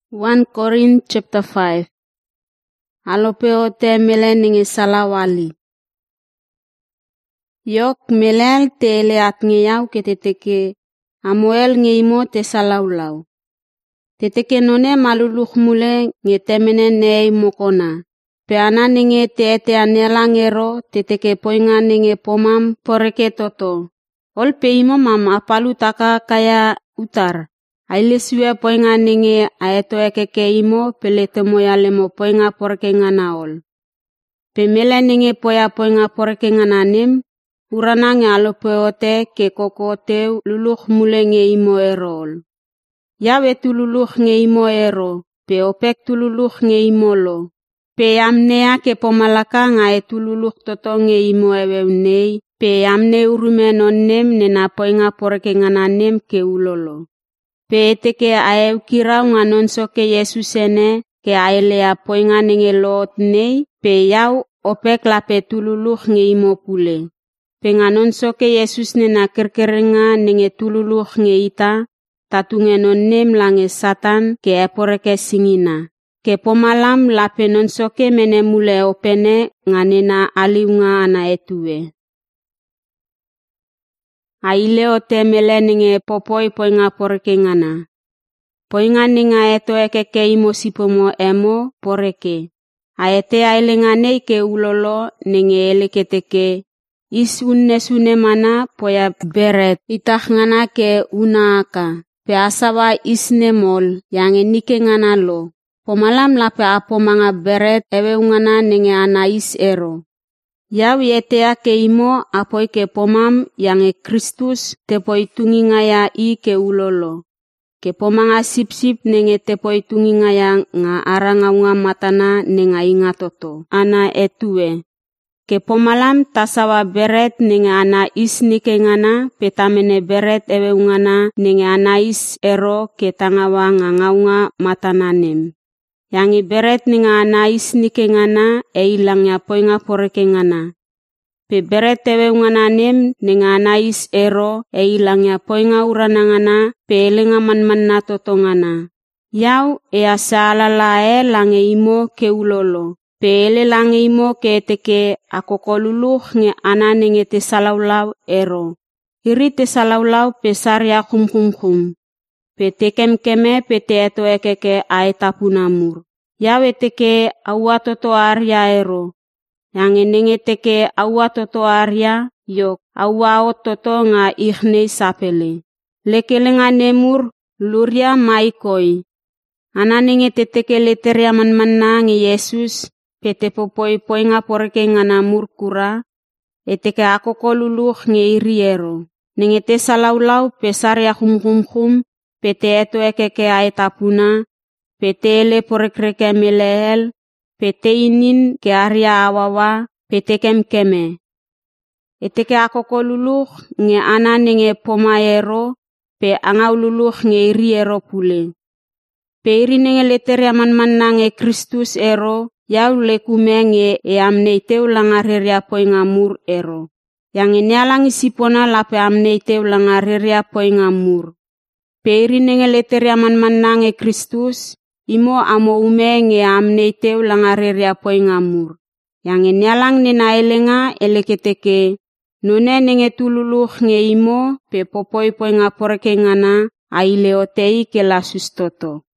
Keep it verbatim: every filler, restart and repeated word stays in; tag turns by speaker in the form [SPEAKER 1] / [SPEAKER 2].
[SPEAKER 1] First Corinthians chapter five. Alopeo te mele ninge salawali. Yok melel te ele at ngeyau ke teteke amoel ngeimo te salaulau. Teteke none maluluk mule nge temene nei mokona. Pe ana ninge te ete anela ngero teteke poinga ninge pomam poreke toto. Ol pe imo mam apalu taka kaya utar. Aile siwe poinga ninge aeto ekeke imo pele temo ya lemo poinga porke ngana ol. Pe mele ninge poya poinga porke ngana nim, urana nge alopeote ke kokote luluk mule nge imo erol. Yawe tu luluk nge imo ero, pe opek tu luluk nge imo lo. Pe amnea ke pomalaka ngae tu luluk toto nge imo ewe unei, pe amne urume non nem nena poinga porke ngana nem ke ulolo. Pe teke ae kirau nganon soke Yesus ene ke aelea poinga ninge lot nei pe yau opek lape tululuk nge imo pule. Pe nganon soke Yesus nena kerkerenga ninge tululuk nge ita tatunge non nem lange Satan ke eporeke singina. Ke pomalam lape non soke mene mule opene nganena aliunga ana etue. Aileo te mele ninge popoi poinga poreke ngana. Poinga ninga eto ekeke imo sipomo emo poreke. Aete ailenga nei ke ulolo ninge eleketeke. Is unne sune mana poya beret itah ngana ke una aka. Pe asawa isne mol yang enike ngana lo. Pomalam lape apo manga beret ewe ungana ninge ana is ero. Yau yetea ke imo apoi ke pomam yang e Kristus tepoi tungi ngaya i ke ulolo. Ke pomanga sip-sip nenge tepoi tungi ngaya nga aranga unga matana nenga inga toto. Ana etue. Ke pomalam tasawa beret nenge ana is nike ngana petamene beret ewe ungana nenge ana is ero ke tangawa nga ngaunga matana nem. Yangi beret ninga anais nike ngana e ilang ya poinga poreke ngana. Pe beret tewe ngana nem ninga anais ero e ilang ya poinga urana ngana pe elenga man-man na toto ngana. Yau e asala lae lange imo ke ulolo. Pe ele lange imo ke teke akokoluluh nge ana nenge te salaulau ero. Iri te salaulau pe sarya kum kum kum. Pe tekem keme pe te eto ekeke aetapunamur. Yawe teke awa toto arya ero. Yang enenge teke awa toto arya yok awa o toto nga ihnei sapele. Lekelenga nemur luria maikoi. Ananenge te teke leteria man-manna nge Yesus pe te popoi poinga poreke ngana murkura. E teke akokoluluh nge iri ero. Nenge te salaulau pe sarya hum hum hum pe te eto ekeke aetapuna. Petele porekreke melehel, pete inin ke arya awawa, pete kem keme. Eteke akoko luluh nge ana nenge pomaero, pe angau luluh nge iri ero pule. Pe iri nenge leteria man-man nge Kristus ero, yau lekume nge e amnei teu langareria poinga mur ero. Yang enealang isipona lape amnei teu langareria poinga mur. Pe iri nenge leteria man-man nge Kristus, imo amo ume nge amnei teu langareria poinga mur. Yang enyalang nena elenga eleketeke. Nune nenge tululuh nge imo pe popoi poinga poreke ngana aileo tei ke lasus toto.